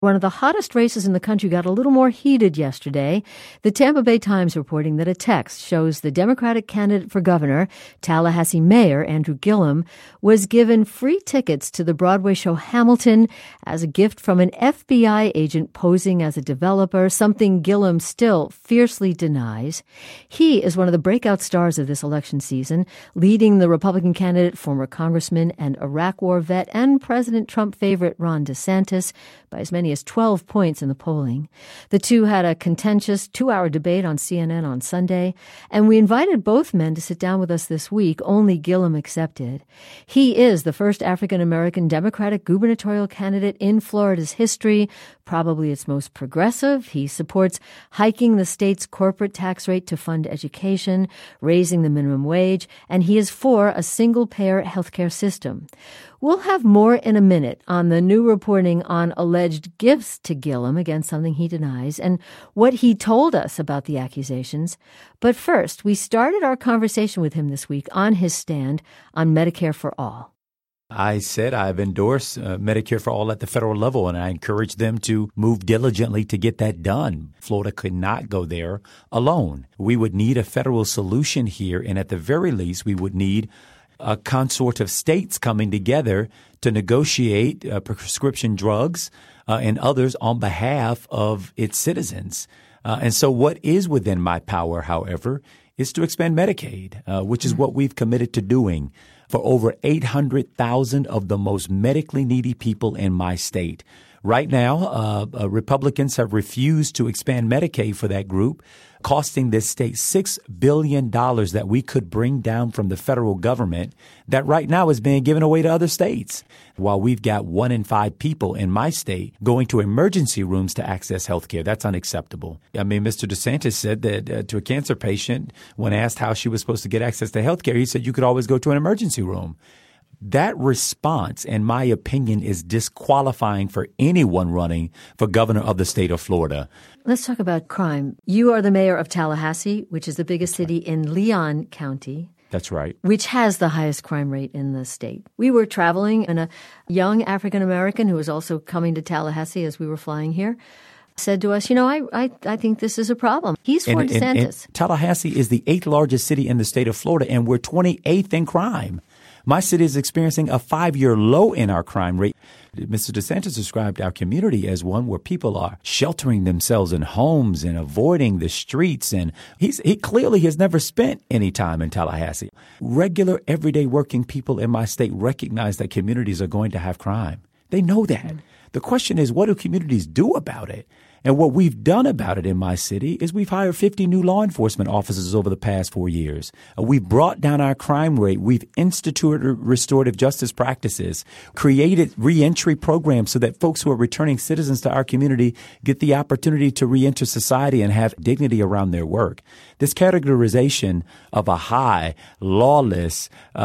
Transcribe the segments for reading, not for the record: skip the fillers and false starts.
One of the hottest races in the country got a little more heated yesterday. The Tampa Bay Times reporting that a text shows the Democratic candidate for governor, Tallahassee Mayor Andrew Gillum, was given free tickets to the Broadway show Hamilton as a gift from an FBI agent posing as a developer, something Gillum still fiercely denies. He is one of the breakout stars of this election season, leading the Republican candidate, former congressman and Iraq War vet, and President Trump favorite Ron DeSantis by as many as 12 points in the polling. The two had a contentious 2-hour debate on CNN on Sunday, and we invited both men to sit down with us this week. Only Gillum accepted. He is the first African-American Democratic gubernatorial candidate in Florida's history, probably its most progressive. He supports hiking the state's corporate tax rate to fund education, raising the minimum wage, and he is for a single-payer healthcare system. We'll have more in a minute on the new reporting on alleged gifts to Gillum, again, something he denies, and what he told us about the accusations. But first, we started our conversation with him this week on his stand on Medicare for All. I said I've endorsed Medicare for All at the federal level, and I encourage them to move diligently to get that done. Florida could not go there alone. We would need a federal solution here, and at the very least, we would need a consort of states coming together to negotiate prescription drugs and others on behalf of its citizens. And so what is within my power, however, is to expand Medicaid, which is what we've committed to doing for over 800,000 of the most medically needy people in my state. Right now, Republicans have refused to expand Medicaid for that group, costing this state $6 billion that we could bring down from the federal government that right now is being given away to other states. While we've got 1 in 5 people in my state going to emergency rooms to access health care, that's unacceptable. I mean, Mr. DeSantis said that to a cancer patient, when asked how she was supposed to get access to health care, he said you could always go to an emergency room. That response, in my opinion, is disqualifying for anyone running for governor of the state of Florida. Let's talk about crime. You are the mayor of Tallahassee, which is the biggest city in Leon County. That's right. Which has the highest crime rate in the state. We were traveling, and a young African-American who was also coming to Tallahassee as we were flying here said to us, I think this is a problem. He's for DeSantis. And Tallahassee is the 8th largest city in the state of Florida, and we're 28th in crime. My city is experiencing a 5-year low in our crime rate. Mr. DeSantis described our community as one where people are sheltering themselves in homes and avoiding the streets. And he clearly has never spent any time in Tallahassee. Regular, everyday working people in my state recognize that communities are going to have crime. They know that. The question is, what do communities do about it? And what we've done about it in my city is we've hired 50 new law enforcement officers over the past 4 years. We've brought down our crime rate. We've instituted restorative justice practices, created reentry programs so that folks who are returning citizens to our community get the opportunity to reenter society and have dignity around their work. This categorization of a high, lawless,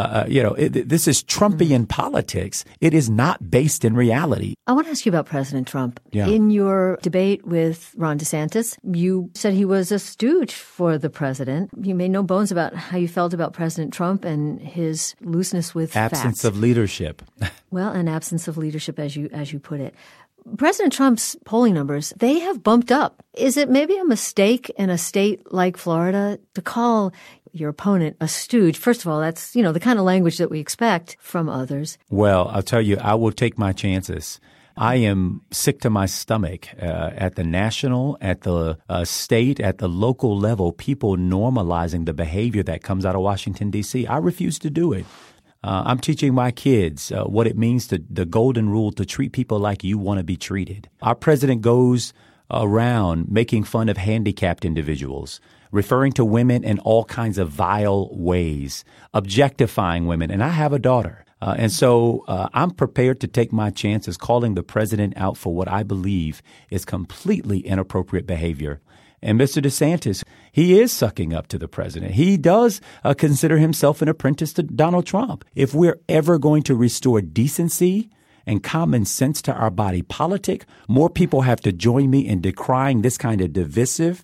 this is Trumpian politics. It is not based in reality. I want to ask you about President Trump. Yeah. In your debate with Ron DeSantis, you said he was a stooge for the president. You made no bones about how you felt about President Trump and his looseness with absence facts. of leadership. Well, an absence of leadership, as you put it. President Trump's polling numbers, they have bumped up. Is it maybe a mistake in a state like Florida to call your opponent a stooge? First of all, that's, the kind of language that we expect from others. Well, I'll tell you, I will take my chances. I am sick to my stomach at the national, at the state, at the local level, people normalizing the behavior that comes out of Washington, D.C. I refuse to do it. I'm teaching my kids what it means to the golden rule to treat people like you want to be treated. Our president goes around making fun of handicapped individuals, referring to women in all kinds of vile ways, objectifying women. And I have a daughter. And so I'm prepared to take my chances calling the president out for what I believe is completely inappropriate behavior. And Mr. DeSantis, he is sucking up to the president. He does consider himself an apprentice to Donald Trump. If we're ever going to restore decency and common sense to our body politic, more people have to join me in decrying this kind of divisive,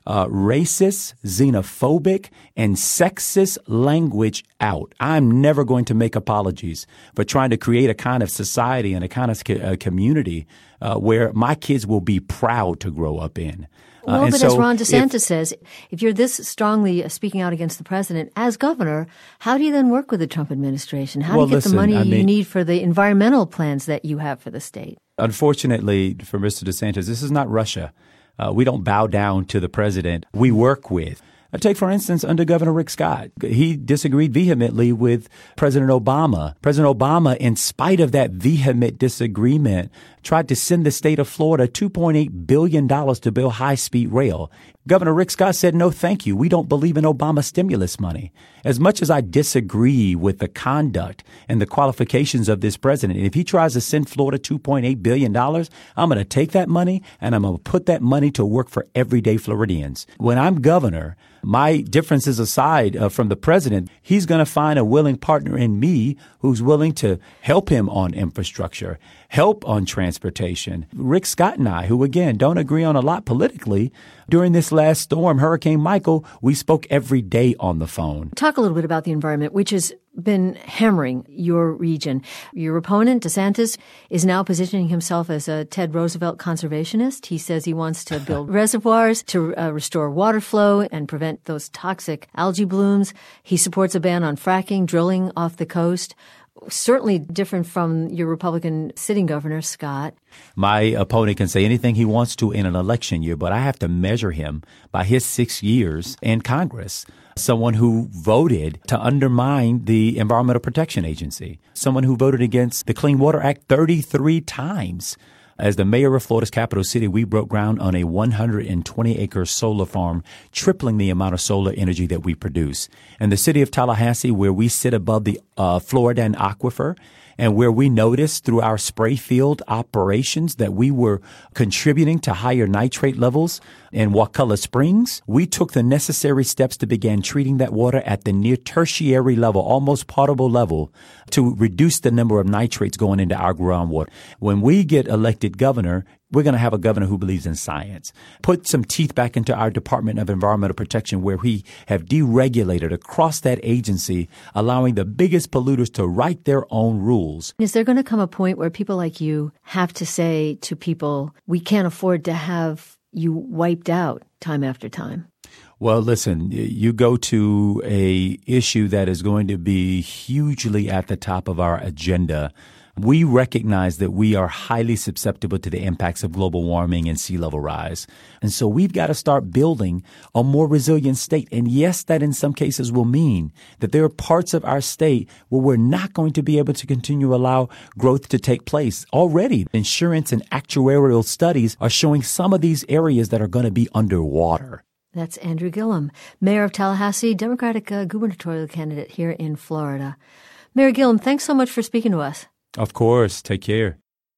racist, xenophobic, and sexist language out. I'm never going to make apologies for trying to create a kind of society and a kind of community where my kids will be proud to grow up in. Well, but as Ron DeSantis says, if you're this strongly speaking out against the president as governor, how do you then work with the Trump administration? How do you get the money you need for the environmental plans that you have for the state? Unfortunately for Mr. DeSantis, this is not Russia. We don't bow down to the president. We work with. Take, for instance, under Governor Rick Scott. He disagreed vehemently with President Obama. President Obama, in spite of that vehement disagreement, tried to send the state of Florida $2.8 billion to build high-speed rail. Governor Rick Scott said, no, thank you. We don't believe in Obama stimulus money. As much as I disagree with the conduct and the qualifications of this president, if he tries to send Florida $2.8 billion, I'm going to take that money and I'm going to put that money to work for everyday Floridians. When I'm governor, my differences aside from the president, he's going to find a willing partner in me who's willing to help him on infrastructure, help on transportation. Rick Scott and I, who, again, don't agree on a lot politically, during this last storm, Hurricane Michael, we spoke every day on the phone. Talk a little bit about the environment, which has been hammering your region. Your opponent, DeSantis, is now positioning himself as a Ted Roosevelt conservationist. He says he wants to build reservoirs to restore water flow and prevent those toxic algae blooms. He supports a ban on fracking, drilling off the coast. Certainly different from your Republican sitting governor, Scott. My opponent can say anything he wants to in an election year, but I have to measure him by his 6 years in Congress. Someone who voted to undermine the Environmental Protection Agency. Someone who voted against the Clean Water Act 33 times. As the mayor of Florida's capital city, we broke ground on a 120-acre solar farm, tripling the amount of solar energy that we produce. And the city of Tallahassee, where we sit above the Floridan Aquifer, and where we noticed through our spray field operations that we were contributing to higher nitrate levels in Wakulla Springs, we took the necessary steps to begin treating that water at the near tertiary level, almost potable level, to reduce the number of nitrates going into our groundwater. When we get elected governor, we're going to have a governor who believes in science. Put some teeth back into our Department of Environmental Protection, where we have deregulated across that agency, allowing the biggest polluters to write their own rules. Is there going to come a point where people like you have to say to people, we can't afford to have you wiped out time after time? Well, listen, you go to a issue that is going to be hugely at the top of our agenda. We recognize that we are highly susceptible to the impacts of global warming and sea level rise. And so we've got to start building a more resilient state. And yes, that in some cases will mean that there are parts of our state where we're not going to be able to continue to allow growth to take place. Already, insurance and actuarial studies are showing some of these areas that are going to be underwater. That's Andrew Gillum, mayor of Tallahassee, Democratic gubernatorial candidate here in Florida. Mayor Gillum, thanks so much for speaking to us. Of course. Take care.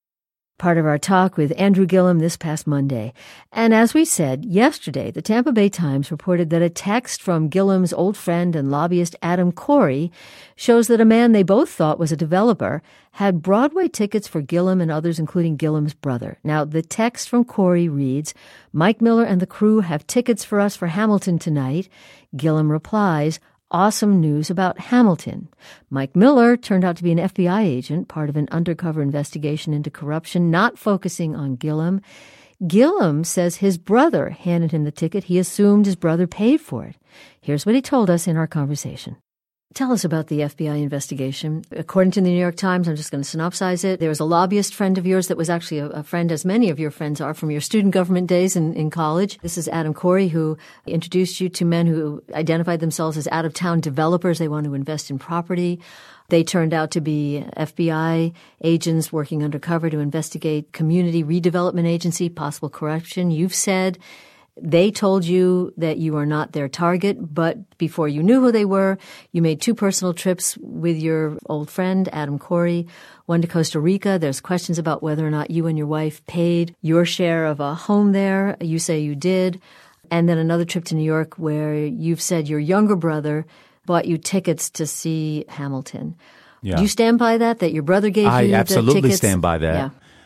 Part of our talk with Andrew Gillum this past Monday. And as we said, yesterday, the Tampa Bay Times reported that a text from Gillum's old friend and lobbyist Adam Corey shows that a man they both thought was a developer had Broadway tickets for Gillum and others, including Gillum's brother. Now, the text from Corey reads, Mike Miller and the crew have tickets for us for Hamilton tonight. Gillum replies, awesome news about Hamilton. Mike Miller turned out to be an FBI agent, part of an undercover investigation into corruption, not focusing on Gillum. Gillum says his brother handed him the ticket. He assumed his brother paid for it. Here's what he told us in our conversation. Tell us about the FBI investigation. According to the New York Times, I'm just going to synopsize it. There was a lobbyist friend of yours that was actually a friend, as many of your friends are, from your student government days in college. This is Adam Corey, who introduced you to men who identified themselves as out-of-town developers. They want to invest in property. They turned out to be FBI agents working undercover to investigate community redevelopment agency, possible corruption. You've said they told you that you are not their target, but before you knew who they were, you made 2 personal trips with your old friend, Adam Corey, one to Costa Rica. There's questions about whether or not you and your wife paid your share of a home there. You say you did. And then another trip to New York where you've said your younger brother bought you tickets to see Hamilton. Yeah. Do you stand by that your brother gave you the tickets? I absolutely stand by that. Yeah.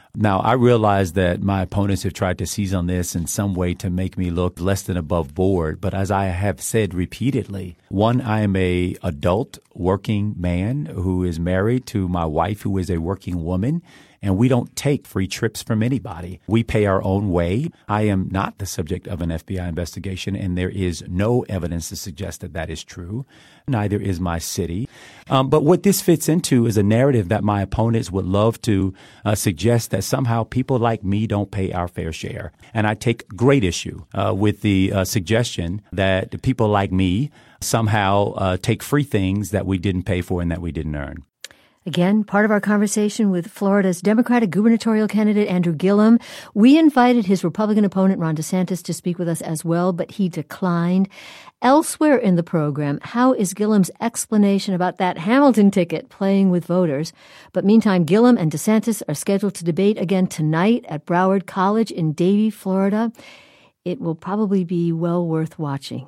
Now, I realize that my opponents have tried to seize on this in some way to make me look less than above board. But as I have said repeatedly, one, I am a adult working man who is married to my wife, who is a working woman. And we don't take free trips from anybody. We pay our own way. I am not the subject of an FBI investigation, and there is no evidence to suggest that that is true. Neither is my city. But what this fits into is a narrative that my opponents would love to suggest that somehow people like me don't pay our fair share. And I take great issue with the suggestion that people like me somehow take free things that we didn't pay for and that we didn't earn. Again, part of our conversation with Florida's Democratic gubernatorial candidate Andrew Gillum. We invited his Republican opponent Ron DeSantis to speak with us as well, but he declined. Elsewhere in the program, how is Gillum's explanation about that Hamilton ticket playing with voters? But meantime, Gillum and DeSantis are scheduled to debate again tonight at Broward College in Davie, Florida. It will probably be well worth watching.